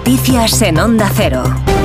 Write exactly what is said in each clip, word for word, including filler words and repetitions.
Noticias en Onda Cero.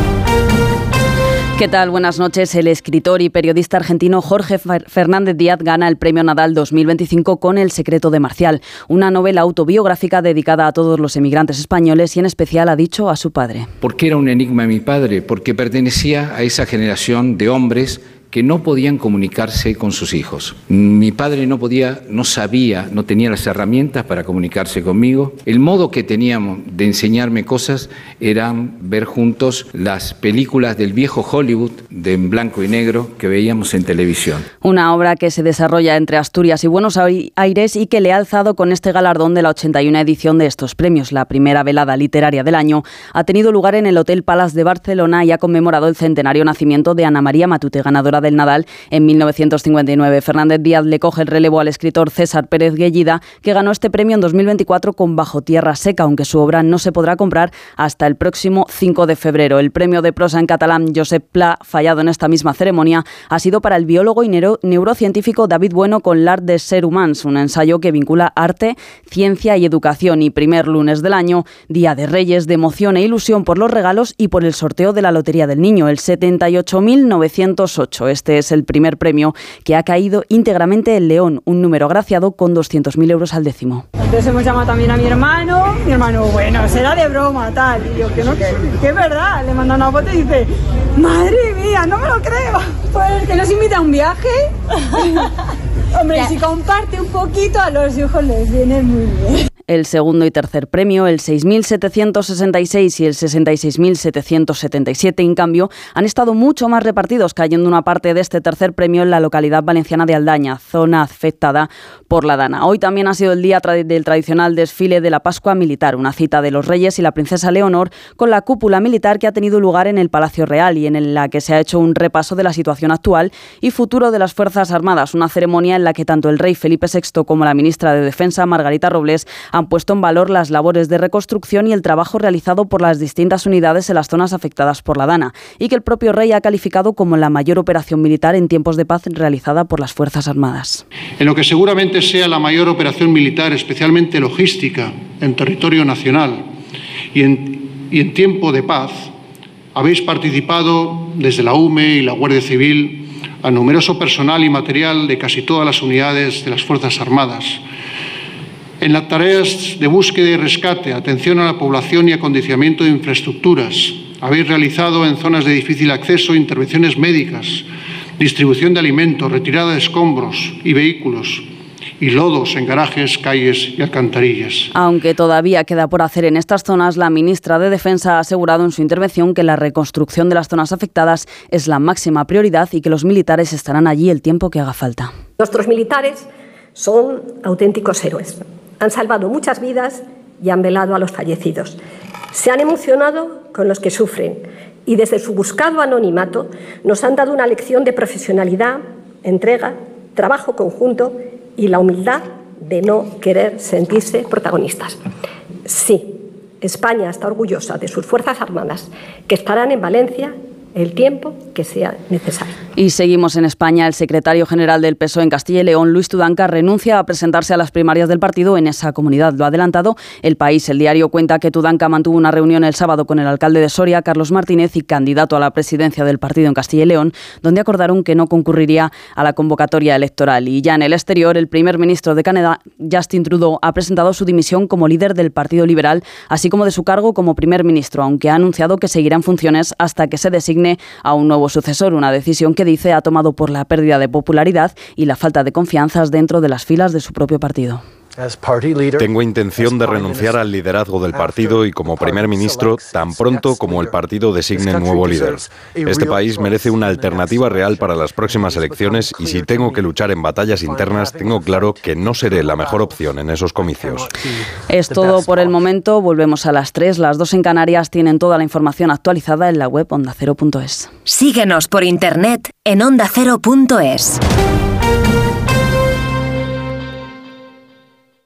¿Qué tal? Buenas noches. El escritor y periodista argentino Jorge Fernández Díaz gana el Premio Nadal dos mil veinticinco con El secreto de Marcial, una novela autobiográfica dedicada a todos los emigrantes españoles y en especial, ha dicho, a su padre. ¿Por qué era un enigma mi padre? Porque pertenecía a esa generación de hombres que no podían comunicarse con sus hijos. Mi padre no podía, no sabía, no tenía las herramientas para comunicarse conmigo. El modo que teníamos de enseñarme cosas era ver juntos las películas del viejo Hollywood de en blanco y negro que veíamos en televisión. Una obra que se desarrolla entre Asturias y Buenos Aires y que le ha alzado con este galardón de la ochenta y una edición de estos premios. La primera velada literaria del año ha tenido lugar en el Hotel Palace de Barcelona y ha conmemorado el centenario nacimiento de Ana María Matute, ganadora del Nadal en mil novecientos cincuenta y nueve. Fernández Díaz le coge el relevo al escritor César Pérez Guellida, que ganó este premio en dos mil veinticuatro con Bajo tierra seca, aunque su obra no se podrá comprar hasta el próximo cinco de febrero. El premio de prosa en catalán Josep Pla, fallado en esta misma ceremonia, ha sido para el biólogo y neuro- neurocientífico David Bueno con l'art des ser humans, un ensayo que vincula arte, ciencia y educación. Y primer lunes del año, Día de Reyes, de emoción e ilusión por los regalos y por el sorteo de la Lotería del Niño, el setenta y ocho mil novecientos ocho. Este es el primer premio que ha caído íntegramente en León, un número agraciado con doscientos mil euros al décimo. Entonces hemos llamado también a mi hermano, mi hermano, bueno, será de broma, tal, y yo, que no, que, que es verdad, le manda una foto y dice, madre mía, no me lo creo, pues que nos invita a un viaje. Hombre, si comparte un poquito a los hijos les viene muy bien. El segundo y tercer premio, el seis mil setecientos sesenta y seis y el sesenta y seis mil setecientos setenta y siete, en cambio, han estado mucho más repartidos, cayendo una parte de este tercer premio en la localidad valenciana de Aldaña, zona afectada por la Dana. Hoy también ha sido el día tra- del tradicional desfile de la Pascua Militar, una cita de los Reyes y la princesa Leonor con la cúpula militar que ha tenido lugar en el Palacio Real y en la que se ha hecho un repaso de la situación actual y futuro de las Fuerzas Armadas, una ceremonia en la que tanto el rey Felipe sexto como la ministra de Defensa, Margarita Robles, han puesto en valor las labores de reconstrucción y el trabajo realizado por las distintas unidades en las zonas afectadas por la Dana, y que el propio rey ha calificado como la mayor operación militar en tiempos de paz realizada por las Fuerzas Armadas. En lo que seguramente sea la mayor operación militar, especialmente logística, en territorio nacional y en, y en tiempo de paz, habéis participado desde la U M E y la Guardia Civil a numeroso personal y material de casi todas las unidades de las Fuerzas Armadas, en las tareas de búsqueda y rescate, atención a la población y acondicionamiento de infraestructuras. Habéis realizado en zonas de difícil acceso intervenciones médicas, distribución de alimentos, retirada de escombros y vehículos, y lodos en garajes, calles y alcantarillas. Aunque todavía queda por hacer en estas zonas, la ministra de Defensa ha asegurado en su intervención que la reconstrucción de las zonas afectadas es la máxima prioridad y que los militares estarán allí el tiempo que haga falta. Nuestros militares son auténticos héroes. Han salvado muchas vidas y han velado a los fallecidos. Se han emocionado con los que sufren y desde su buscado anonimato nos han dado una lección de profesionalidad, entrega, trabajo conjunto y la humildad de no querer sentirse protagonistas. Sí, España está orgullosa de sus Fuerzas Armadas, que estarán en Valencia el tiempo que sea necesario. Y seguimos en España. El secretario general del P S O E en Castilla y León, Luis Tudanca, renuncia a presentarse a las primarias del partido en esa comunidad. Lo ha adelantado El País. El diario cuenta que Tudanca mantuvo una reunión el sábado con el alcalde de Soria, Carlos Martínez, y candidato a la presidencia del partido en Castilla y León, donde acordaron que no concurriría a la convocatoria electoral. Y ya en el exterior, el primer ministro de Canadá, Justin Trudeau, ha presentado su dimisión como líder del Partido Liberal, así como de su cargo como primer ministro, aunque ha anunciado que seguirá en funciones hasta que se designe a un nuevo sucesor, una decisión que dice ha tomado por la pérdida de popularidad y la falta de confianzas dentro de las filas de su propio partido. Tengo intención de renunciar al liderazgo del partido y como primer ministro tan pronto como el partido designe nuevo líder. Este país merece una alternativa real para las próximas elecciones y si tengo que luchar en batallas internas, tengo claro que no seré la mejor opción en esos comicios. Es todo por el momento. Volvemos a las tres, las dos en Canarias. Tienen toda la información actualizada en la web onda cero punto es. Síguenos por internet en onda cero punto es.